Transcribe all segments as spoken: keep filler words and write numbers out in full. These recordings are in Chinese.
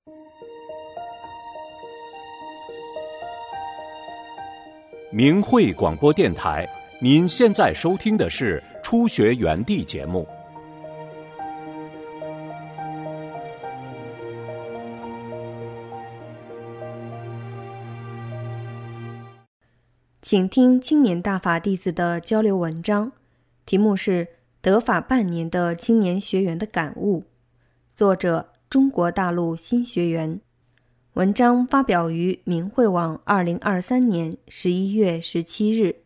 明慧广播电台，您现在收听的是初学园地节目。 请听青年大法弟子的交流文章，题目是得法半年的青年学员的感悟，作者中国大陆新学员。文章发表于明慧网二零二三年十一月十七日。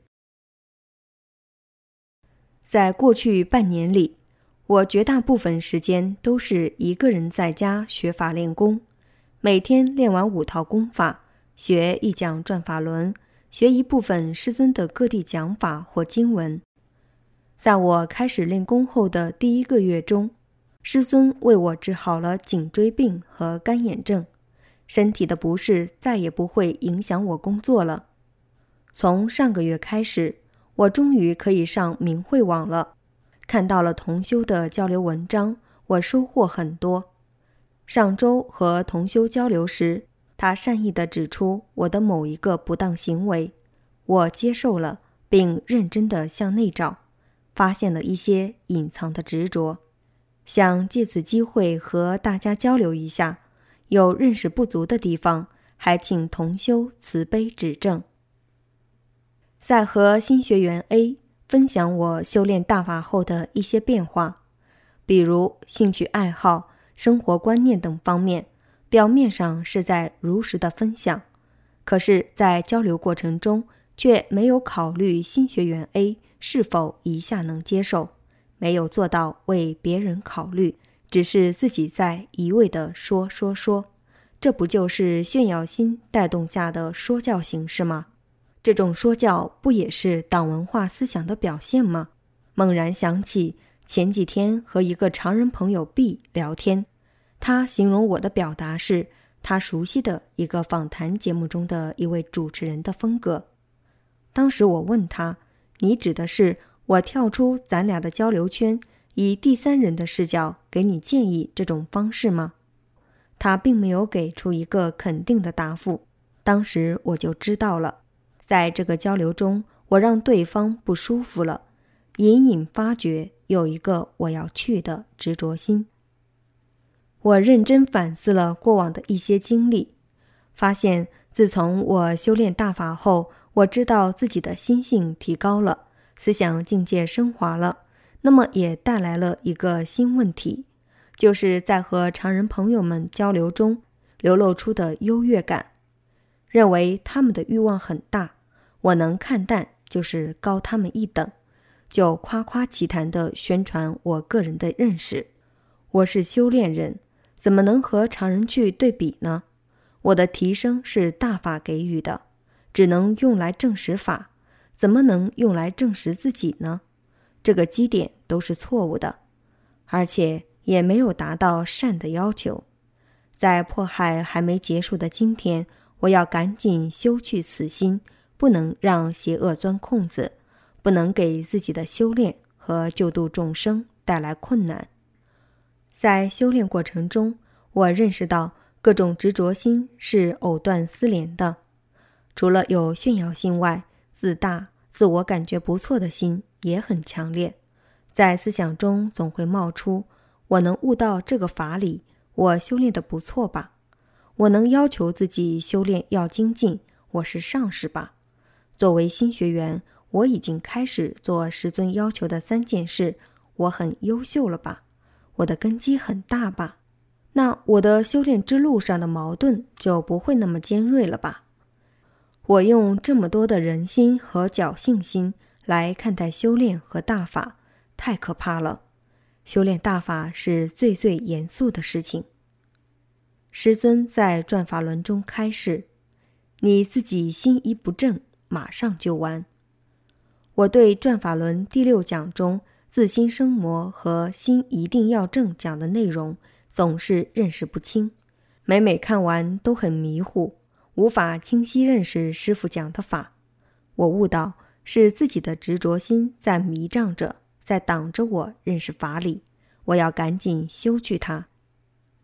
在过去半年里，我绝大部分时间都是一个人在家学法练功，每天练完五套功法，学一讲转法轮，学一部分师尊的各地讲法或经文。在我开始练功后的第一个月中，师尊为我治好了颈椎病和干眼症，身体的不适再也不会影响我工作了。从上个月开始，我终于可以上明慧网了，看到了同修的交流文章，我收获很多。上周和同修交流时，他善意地指出我的某一个不当行为，我接受了，并认真地向内找，发现了一些隐藏的执着，想借此机会和大家交流一下，有认识不足的地方，还请同修慈悲指正。在和新学员 A 分享我修炼大法后的一些变化，比如兴趣爱好、生活观念等方面，表面上是在如实的分享，可是在交流过程中却没有考虑新学员 A 是否一下能接受，没有做到为别人考虑，只是自己在一味地说说说，这不就是炫耀心带动下的说教形式吗？这种说教不也是党文化思想的表现吗？猛然想起前几天和一个常人朋友 B 聊天，他形容我的表达是他熟悉的一个访谈节目中的一位主持人的风格。当时我问他，你指的是我跳出咱俩的交流圈，以第三人的视角给你建议这种方式吗？他并没有给出一个肯定的答复，当时我就知道了，在这个交流中，我让对方不舒服了，隐隐发觉有一个我要去的执着心。我认真反思了过往的一些经历，发现自从我修炼大法后，我知道自己的心性提高了，思想境界升华了，那么也带来了一个新问题，就是在和常人朋友们交流中流露出的优越感，认为他们的欲望很大，我能看淡就是高他们一等，就夸夸其谈地宣传我个人的认识。我是修炼人，怎么能和常人去对比呢？我的提升是大法给予的，只能用来证实法，怎么能用来证实自己呢？这个基点都是错误的，而且也没有达到善的要求。在迫害还没结束的今天，我要赶紧修去此心，不能让邪恶钻空子，不能给自己的修炼和救度众生带来困难。在修炼过程中，我认识到各种执着心是藕断丝连的，除了有炫耀心外，自大、自我感觉不错的心也很强烈，在思想中总会冒出，我能悟到这个法理，我修炼得不错吧？我能要求自己修炼要精进，我是上士吧？作为新学员，我已经开始做师尊要求的三件事，我很优秀了吧？我的根基很大吧？那我的修炼之路上的矛盾就不会那么尖锐了吧？我用这么多的人心和侥幸心来看待修炼和大法，太可怕了。修炼大法是最最严肃的事情。师尊在转法轮中开示，你自己心一不正，马上就完。我对转法轮第六讲中自心生魔和心一定要正讲的内容总是认识不清，每每看完都很迷糊，无法清晰认识师父讲的法。我悟到是自己的执着心在迷障着，在挡着我认识法理，我要赶紧修去它。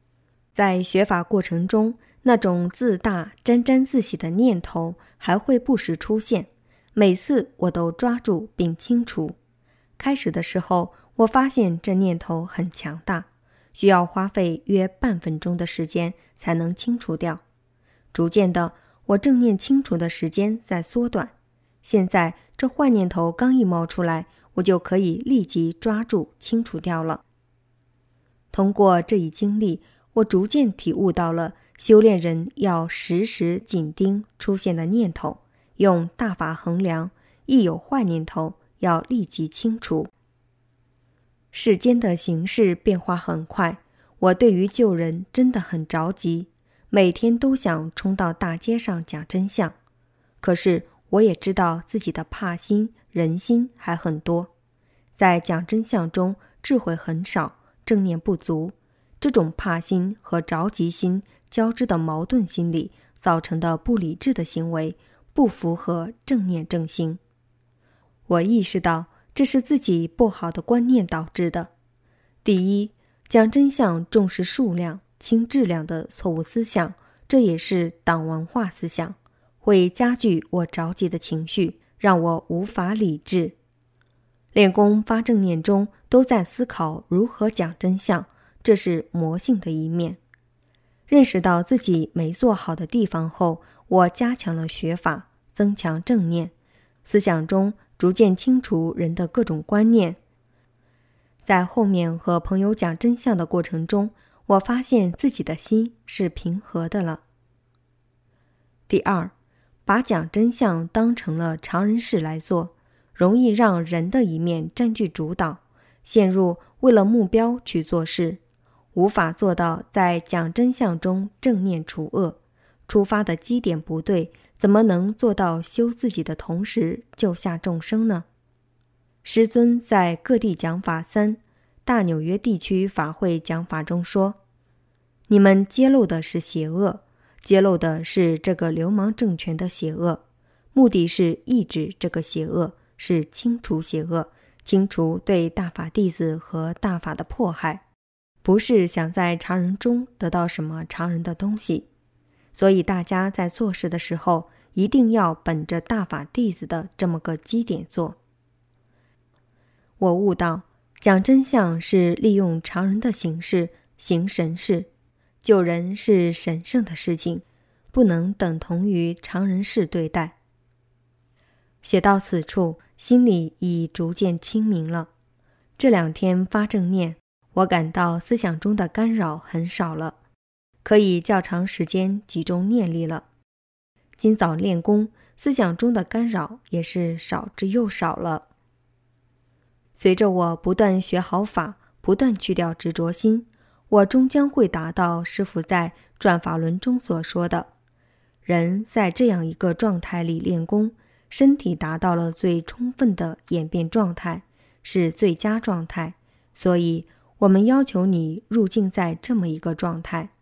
在学法过程中，那种自大、沾沾自喜的念头还会不时出现，每次我都抓住并清除。开始的时候，我发现这念头很强大，需要花费约半分钟的时间才能清除掉。逐渐的，我正念清除的时间在缩短。现在这坏念头刚一冒出来，我就可以立即抓住清除掉了。通过这一经历，我逐渐体悟到了修炼人要时时紧盯出现的念头，用大法衡量，一有坏念头要立即清除。世间的形势变化很快，我对于救人真的很着急，每天都想冲到大街上讲真相。可是我也知道自己的怕心、人心还很多，在讲真相中智慧很少，正念不足，这种怕心和着急心交织的矛盾心理造成的不理智的行为，不符合正念正心。我意识到这是自己不好的观念导致的。第一，讲真相重视数量轻质量的错误思想，这也是党文化思想，会加剧我着急的情绪，让我无法理智。练功发正念中都在思考如何讲真相，这是魔性的一面。认识到自己没做好的地方后，我加强了学法，增强正念，思想中逐渐清除人的各种观念。在后面和朋友讲真相的过程中，我发现自己的心是平和的了。第二，把讲真相当成了常人事来做，容易让人的一面占据主导，陷入为了目标去做事，无法做到在讲真相中正念除恶。出发的基点不对，怎么能做到修自己的同时救下众生呢？师尊在各地讲法三大纽约地区法会讲法中说，你们揭露的是邪恶，揭露的是这个流氓政权的邪恶，目的是抑制这个邪恶，是清除邪恶，清除对大法弟子和大法的迫害，不是想在常人中得到什么常人的东西。所以大家在做事的时候，一定要本着大法弟子的这么个基点做。我悟到，讲真相是利用常人的形式行神事，救人是神圣的事情，不能等同于常人事对待。写到此处，心里已逐渐清明了。这两天发正念，我感到思想中的干扰很少了，可以较长时间集中念力了。今早练功，思想中的干扰也是少之又少了。随着我不断学好法，不断去掉执着心，我终将会达到师父在转法轮中所说的，人在这样一个状态里练功，身体达到了最充分的演变状态，是最佳状态，所以我们要求你入境在这么一个状态。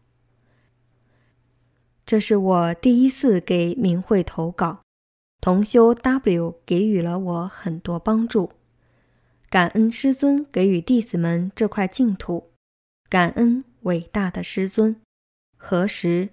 这是我第一次给明慧投稿，同修 W 给予了我很多帮助。感恩师尊给予弟子们这块净土，感恩伟大的师尊。何时？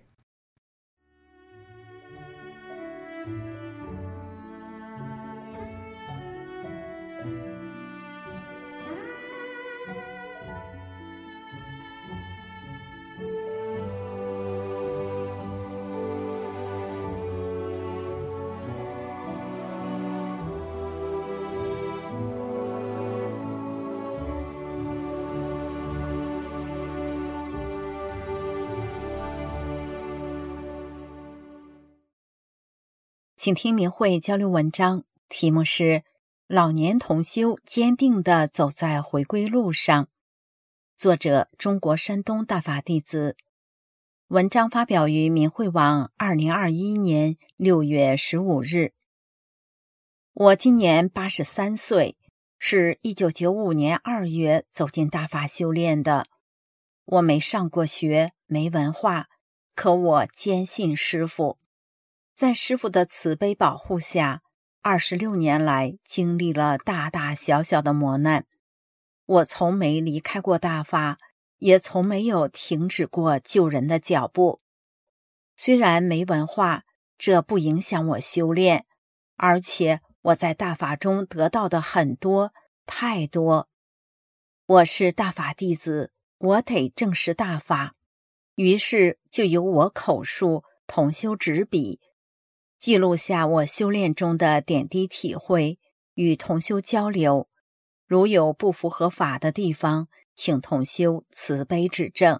请听明慧交流文章，题目是老年同修坚定地走在回归路上，作者中国山东大法弟子。文章发表于明慧网二零二一年六月十五日。我今年八十三岁，是一九九五年二月走进大法修炼的。我没上过学，没文化，可我坚信师父。在师父的慈悲保护下，二十六年来经历了大大小小的磨难。我从没离开过大法， 也从没有停止过救人的脚步。虽然没文化，这不影响我修炼，而且我在大法中得到的很多，太多。我是大法弟子，我得正视大法，于是就由我口述，同修执笔，记录下我修炼中的点滴体会，与同修交流。如有不符合法的地方，请同修慈悲指正。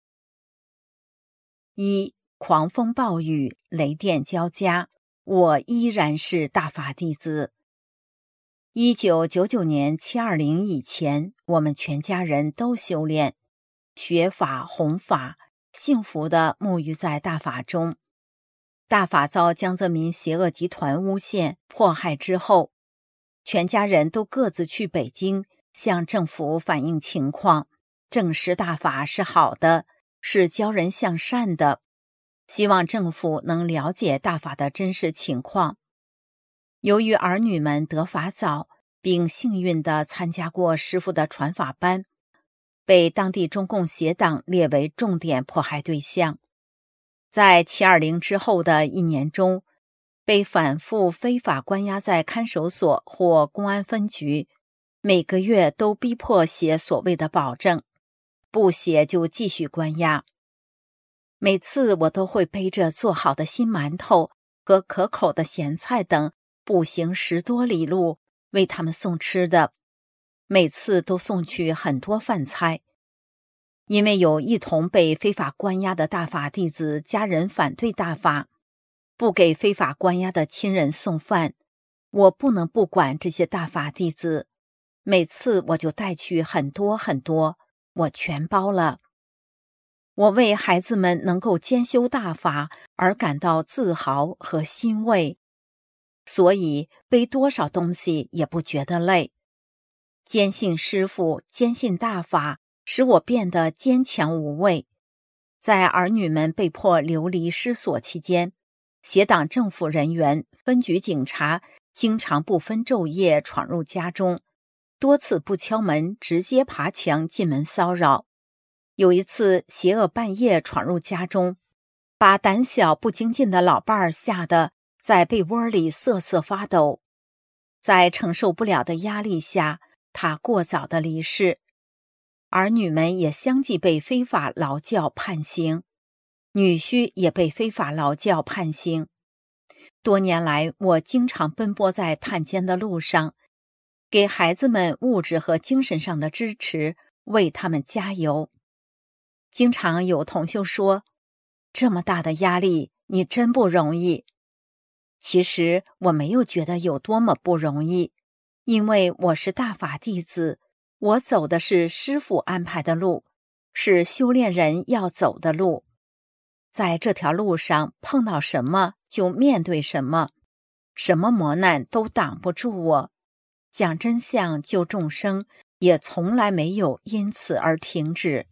一、狂风暴雨，雷电交加，我依然是大法弟子。一九九九年七二零以前，我们全家人都修炼，学法弘法，幸福地沐浴在大法中。大法遭江泽民邪恶集团诬陷迫害之后，全家人都各自去北京向政府反映情况，证实大法是好的，是教人向善的，希望政府能了解大法的真实情况。由于儿女们得法早，并幸运地参加过师父的传法班，被当地中共邪党列为重点迫害对象。在七二零之后的一年中，被反复非法关押在看守所或公安分局，每个月都逼迫写所谓的保证，不写就继续关押。每次我都会背着做好的新馒头和可口的咸菜等，步行十多里路为他们送吃的，每次都送去很多饭菜。因为有一同被非法关押的大法弟子家人反对大法，不给非法关押的亲人送饭，我不能不管这些大法弟子，每次我就带去很多很多，我全包了。我为孩子们能够兼修大法而感到自豪和欣慰，所以背多少东西也不觉得累。坚信师父，坚信大法，使我变得坚强无畏。在儿女们被迫流离失所期间，邪党政府人员、分局警察经常不分昼夜闯入家中，多次不敲门，直接爬墙进门骚扰。有一次，邪恶半夜闯入家中，把胆小不精进的老伴儿吓得在被窝里瑟瑟发抖。在承受不了的压力下，他过早的离世。儿女们也相继被非法劳教判刑，女婿也被非法劳教判刑。多年来，我经常奔波在探监的路上，给孩子们物质和精神上的支持，为他们加油。经常有同修说，这么大的压力，你真不容易。其实我没有觉得有多么不容易，因为我是大法弟子，我走的是师父安排的路，是修炼人要走的路。在这条路上碰到什么就面对什么，什么磨难都挡不住我。讲真相救众生，也从来没有因此而停止。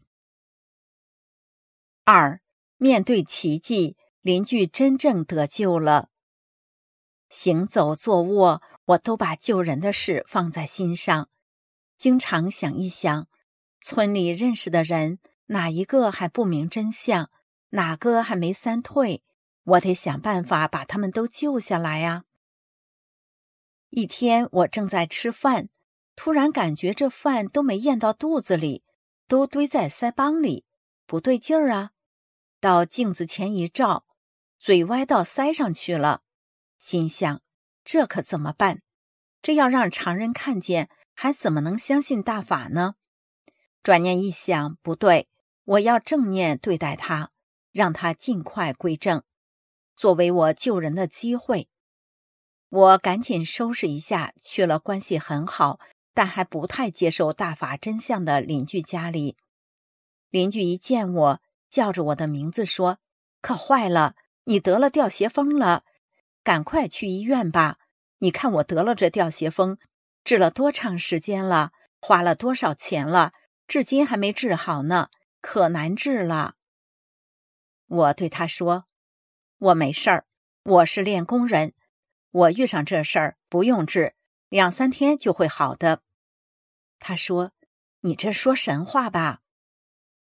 二、面对奇迹，邻居真正得救了。行走坐卧，我都把救人的事放在心上，经常想一想，村里认识的人哪一个还不明真相，哪个还没三退，我得想办法把他们都救下来呀。一天我正在吃饭，突然感觉这饭都没咽到肚子里，都堆在腮帮里，不对劲儿啊。到镜子前一照，嘴歪到腮上去了，心想这可怎么办？这要让常人看见，还怎么能相信大法呢？转念一想，不对，我要正念对待他，让他尽快归正，作为我救人的机会。我赶紧收拾一下，去了关系很好但还不太接受大法真相的邻居家里。邻居一见我，叫着我的名字说，可坏了，你得了吊邪风了，赶快去医院吧，你看我得了这吊邪风，治了多长时间了，花了多少钱了，至今还没治好呢，可难治了。我对他说，我没事儿，我是练功人，我遇上这事儿不用治，两三天就会好的。他说，你这说神话吧。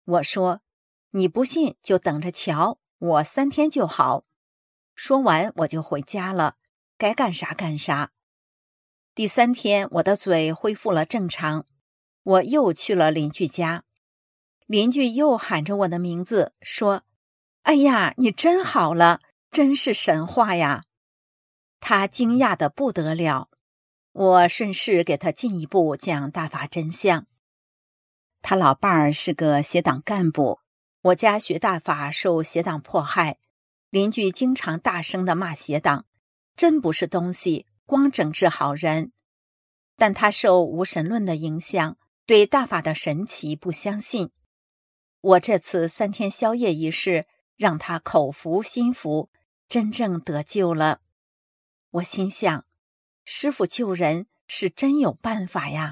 我说，你不信就等着瞧，我三天就好。说完我就回家了，该干啥干啥。第三天我的嘴恢复了正常，我又去了邻居家。邻居又喊着我的名字说，哎呀，你真好了，真是神话呀。他惊讶得不得了，我顺势给他进一步讲大法真相。他老伴儿是个邪党干部，我家学大法受邪党迫害，邻居经常大声地骂邪党，真不是东西，光整治好人。但他受无神论的影响，对大法的神奇不相信。我这次三天宵夜一事，让他口服心服，真正得救了。我心想，师父救人是真有办法呀。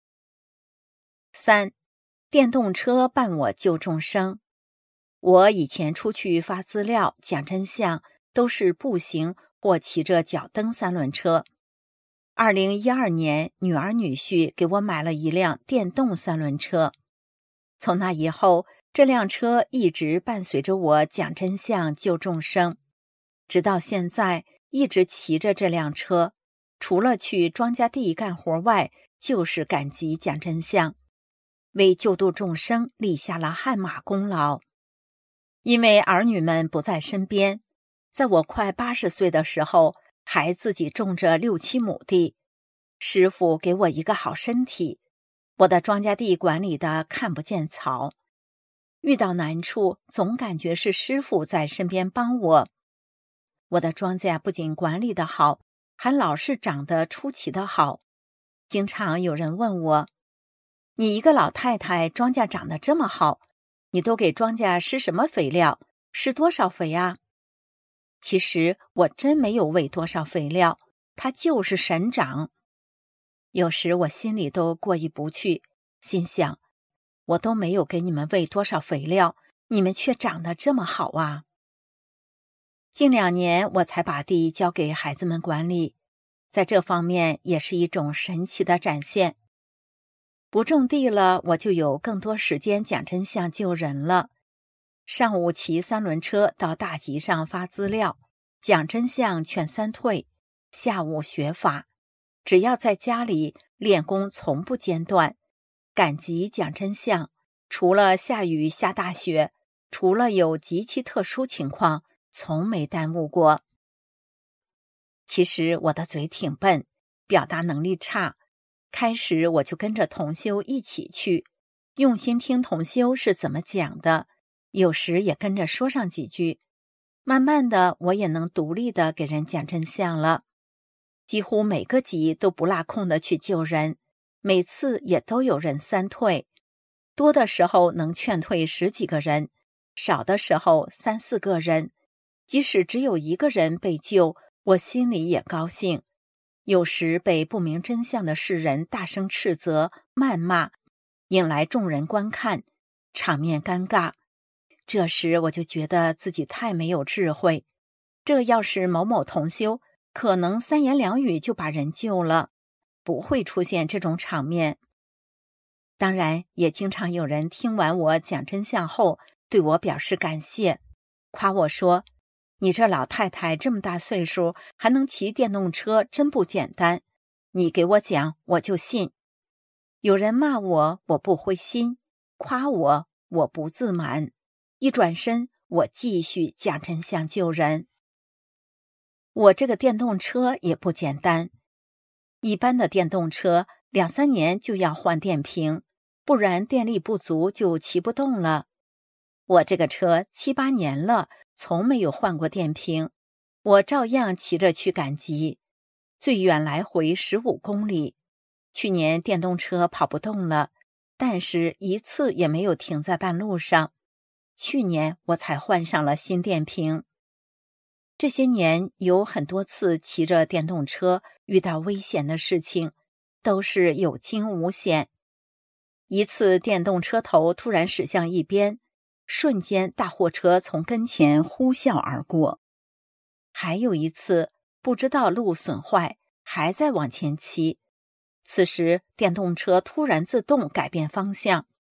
三，电动车伴我救众生。我以前出去发资料讲真相，都是步行或骑着脚蹬三轮车。二零一二年，女儿女婿给我买了一辆电动三轮车。从那以后，这辆车一直伴随着我讲真相救众生，直到现在一直骑着这辆车，除了去庄稼地干活外，就是赶集讲真相，为救度众生立下了汗马功劳。因为儿女们不在身边，在我快八十岁的时候，还自己种着六七亩地。师父给我一个好身体，我的庄稼地管理的看不见草。遇到难处，总感觉是师父在身边帮我。我的庄稼不仅管理得好，还老是长得出奇的好。经常有人问我，你一个老太太庄稼长得这么好，你都给庄稼施什么肥料？施多少肥啊？其实我真没有喂多少肥料，它就是神长。有时我心里都过意不去，心想，我都没有给你们喂多少肥料，你们却长得这么好啊。近两年我才把地交给孩子们管理，在这方面也是一种神奇的展现。不种地了，我就有更多时间讲真相救人了。上午骑三轮车到大集上发资料，讲真相劝三退，下午学法，只要在家里练功从不间断，赶集讲真相，除了下雨下大雪，除了有极其特殊情况，从没耽误过。其实我的嘴挺笨，表达能力差，开始我就跟着同修一起去，用心听同修是怎么讲的，有时也跟着说上几句。慢慢的，我也能独立的给人讲真相了，几乎每个集都不落空的去救人，每次也都有人三退，多的时候能劝退十几个人，少的时候三四个人。即使只有一个人被救，我心里也高兴。有时被不明真相的世人大声斥责、谩骂，引来众人观看，场面尴尬。这时我就觉得自己太没有智慧，这要是某某同修，可能三言两语就把人救了，不会出现这种场面。当然，也经常有人听完我讲真相后，对我表示感谢，夸我说，你这老太太这么大岁数，还能骑电动车，真不简单。你给我讲，我就信。有人骂我，我不灰心；夸我，我不自满。一转身，我继续讲真相救人。我这个电动车也不简单，一般的电动车两三年就要换电瓶，不然电力不足就骑不动了。我这个车七八年了，从没有换过电瓶，我照样骑着去赶集，最远来回十五公里。去年电动车跑不动了，但是一次也没有停在半路上。去年我才换上了新电瓶。这些年有很多次骑着电动车遇到危险的事情，都是有惊无险。一次电动车头突然驶向一边，瞬间大货车从跟前呼啸而过。还有一次不知道路损坏，还在往前骑，此时电动车突然自动改变方向，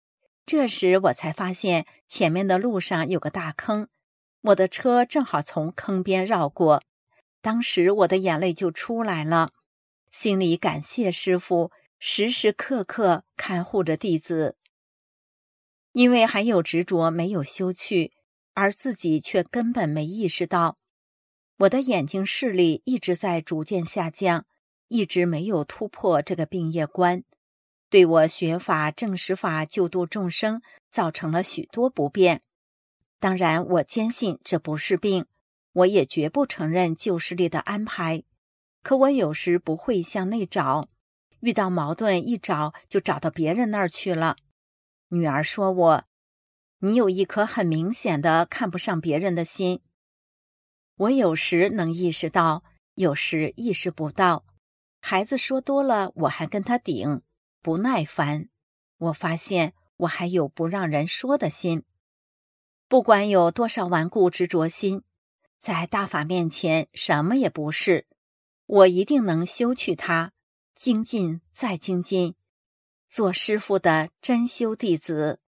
这时我才发现前面的路上有个大坑，我的车正好从坑边绕过，当时我的眼泪就出来了，心里感谢师父时时刻刻看护着弟子。因为还有执着没有修去，而自己却根本没意识到，我的眼睛视力一直在逐渐下降，一直没有突破这个病业关，对我学法证实法救度众生造成了许多不便。当然我坚信这不是病，我也绝不承认旧势力的安排，可我有时不会向内找，遇到矛盾一找就找到别人那儿去了。女儿说我，你有一颗很明显的看不上别人的心。我有时能意识到，有时意识不到。孩子说多了，我还跟他顶，不耐烦。我发现我还有不让人说的心。不管有多少顽固执着心，在大法面前什么也不是，我一定能修去它，精进再精进，做师父的真修弟子。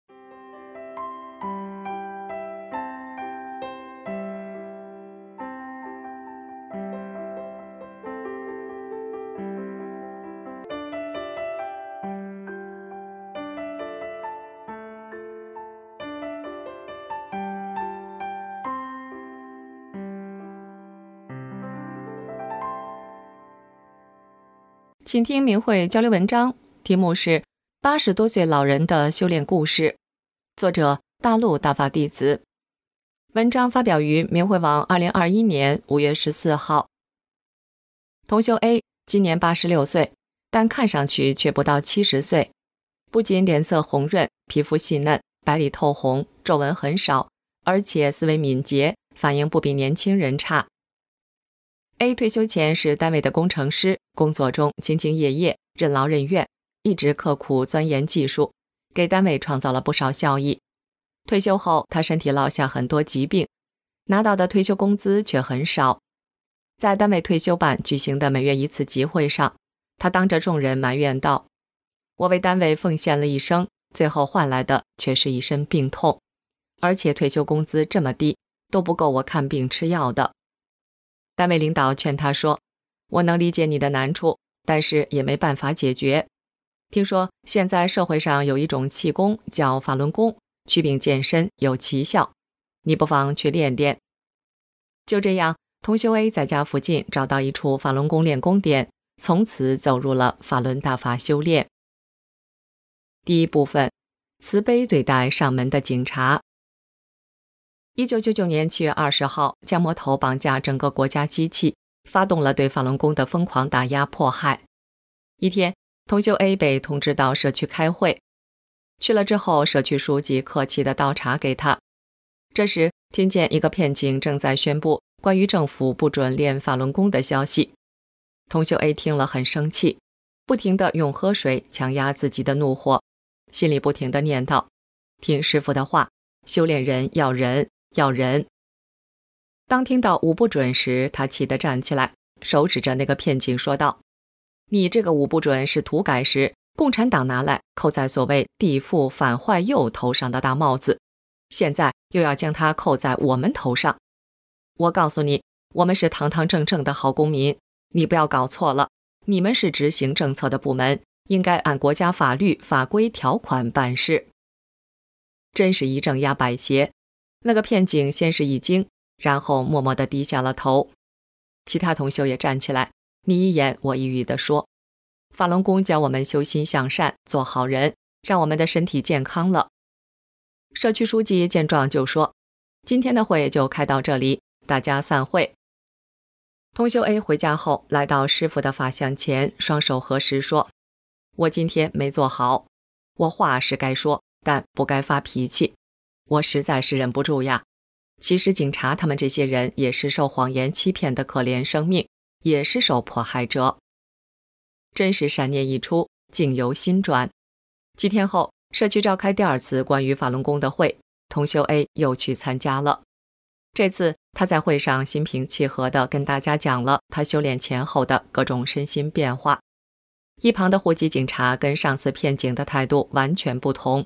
请听明慧交流文章，题目是八十多岁老人的修炼故事，作者大陆大法弟子。文章发表于明慧网二零二一年五月十四号。同修 A 今年八十六岁，但看上去却不到七十岁，不仅脸色红润，皮肤细嫩，白里透红，皱纹很少，而且思维敏捷，反应不比年轻人差。A 退休前是单位的工程师，工作中兢兢业业，任劳任怨，一直刻苦钻研技术，给单位创造了不少效益。退休后，他身体落下很多疾病，拿到的退休工资却很少。在单位退休办举行的每月一次集会上，他当着众人埋怨道：“我为单位奉献了一生，最后换来的却是一身病痛，而且退休工资这么低，都不够我看病吃药的。”单位领导劝他说：“我能理解你的难处，但是也没办法解决。听说现在社会上有一种气功叫法轮功，祛病健身有奇效，你不妨去练练。”就这样，同修 A 在家附近找到一处法轮功练功点，从此走入了法轮大法修炼。第一部分，慈悲对待上门的警察。一九九九年七月二十号，江魔头绑架整个国家机器，发动了对法轮功的疯狂打压迫害。一天，同修 A 被通知到社区开会，去了之后，社区书记客气地倒茶给他。这时，听见一个骗警正在宣布关于政府不准练法轮功的消息。同修 A 听了很生气，不停地用喝水强压自己的怒火，心里不停地念叨：听师父的话，修炼人要忍。要人。当听到五不准时，他气得站起来，手指着那个骗警说道：“你这个五不准是土改时共产党拿来扣在所谓地富反坏右头上的大帽子，现在又要将它扣在我们头上。我告诉你，我们是堂堂正正的好公民，你不要搞错了，你们是执行政策的部门，应该按国家法律法规条款办事。”真是一正压百邪。那个骗警先是一惊，然后默默地低下了头。其他同修也站起来，你一言我一语地说：“法轮功教我们修心向善，做好人，让我们的身体健康了。”社区书记见状就说：“今天的会就开到这里，大家散会。”同修 A 回家后，来到师父的法像前，双手合十说：“我今天没做好，我话是该说，但不该发脾气。我实在是忍不住呀。其实警察他们这些人也是受谎言欺骗的可怜生命，也是受迫害者。”真是善念一出，境由心转。几天后，社区召开第二次关于法轮功的会，同修 A 又去参加了。这次他在会上心平气和地跟大家讲了他修炼前后的各种身心变化。一旁的户籍警察跟上次骗警的态度完全不同，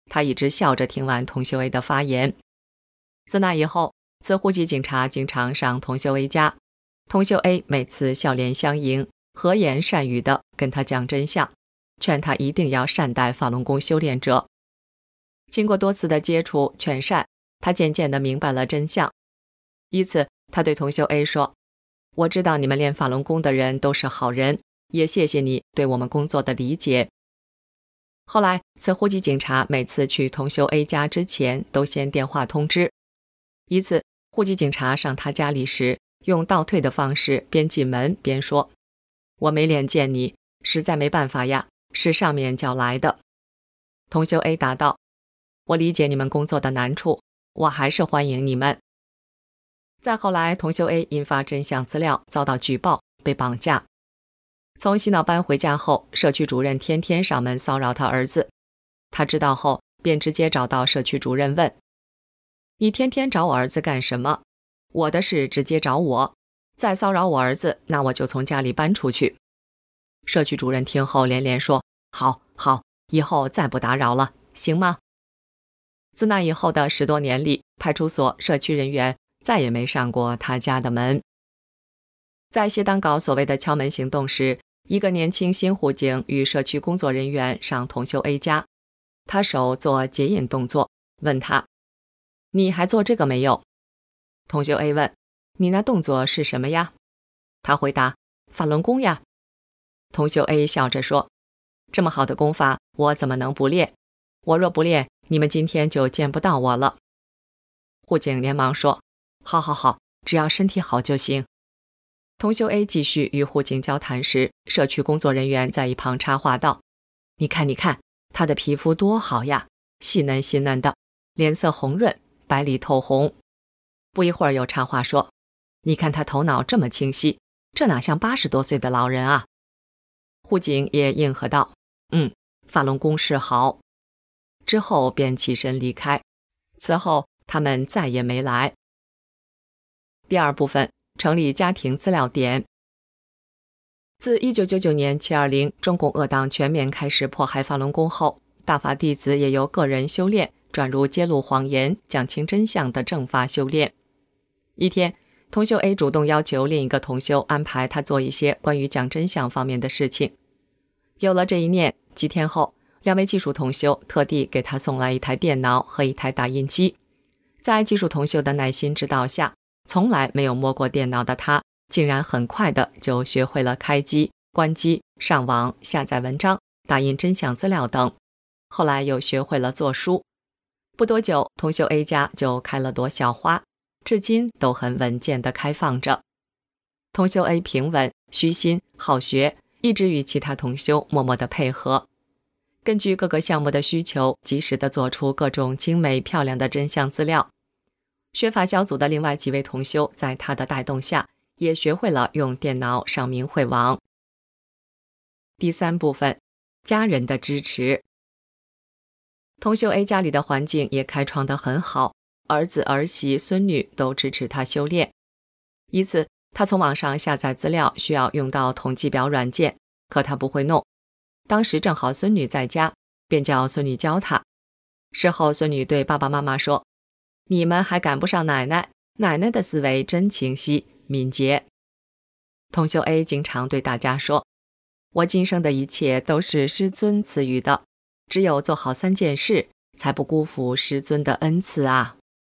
他一直笑着听完佟秀 A 的发言。自那以后，此户籍警察经常上佟秀 A 家，佟秀 A 每次笑脸相迎，和颜善语地跟他讲真相，劝他一定要善待法轮功修炼者。经过多次的接触劝善，他渐渐地明白了真相。一次，他对佟秀 A 说：“我知道你们练法轮功的人都是好人，也谢谢你对我们工作的理解。”后来，此户籍警察每次去佟秀 A 家之前都先电话通知。一次，户籍警察上他家里时，用倒退的方式边进门边说：“我没脸见你，实在没办法呀，是上面叫来的。”佟秀 A 答道：“我理解你们工作的难处，我还是欢迎你们。”再后来，佟秀 A 引发真相资料遭到举报，被绑架。从洗脑班回家后，社区主任天天上门骚扰他儿子。他知道后，便直接找到社区主任问：“你天天找我儿子干什么？我的事直接找我，再骚扰我儿子，那我就从家里搬出去。”社区主任听后连连说：“好，好，以后再不打扰了，行吗？”自那以后的十多年里，派出所、社区人员再也没上过他家的门。在谢当搞所谓的敲门行动时，一个年轻新户警与社区工作人员上佟秀 A 家，他手做结印动作，问他：“你还做这个没有？”佟秀 A 问：“你那动作是什么呀？”他回答：“法轮功呀。”佟秀 A 笑着说：“这么好的功法，我怎么能不练？我若不练，你们今天就见不到我了。”户警连忙说：“好好好，只要身体好就行。”佟秀 A 继续与户警交谈时，社区工作人员在一旁插话道：“你看你看，他的皮肤多好呀，细嫩细嫩的，脸色红润，白里透红。”不一会儿又插话说：“你看他头脑这么清晰，这哪像八十多岁的老人啊？”户警也应和道：“嗯，法轮功是好。”之后便起身离开。此后他们再也没来。第二部分，成立家庭资料点。自一九九九年七二零中共恶党全面开始迫害法轮功后，大法弟子也由个人修炼转入揭露谎言、讲清真相的正法修炼。一天，佟秀 A 主动要求另一个同修安排他做一些关于讲真相方面的事情。有了这一念，几天后，两位技术同修特地给他送来一台电脑和一台打印机。在技术同修的耐心指导下，从来没有摸过电脑的他，竟然很快的就学会了开机、关机、上网、下载文章、打印真相资料等。后来又学会了做书。不多久，佟秀 A 家就开了朵小花，至今都很稳健地开放着。佟秀 A 平稳、虚心、好学，一直与其他同修默默地配合，根据各个项目的需求，及时地做出各种精美漂亮的真相资料。学法小组的另外几位同修在他的带动下，也学会了用电脑上明慧网。第三部分，家人的支持。佟秀 A 家里的环境也开创得很好，儿子、儿媳、孙女都支持他修炼。一次，他从网上下载资料需要用到统计表软件，可他不会弄。当时正好孙女在家，便叫孙女教他。事后孙女对爸爸妈妈说：“你们还赶不上奶奶，奶奶的思维真清晰敏捷。”佟秀 A 经常对大家说：“我今生的一切都是师尊赐予的，只有做好三件事，才不辜负师尊的恩赐啊。”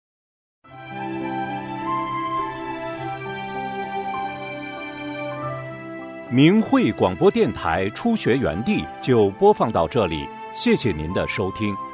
明慧广播电台初学园地就播放到这里，谢谢您的收听。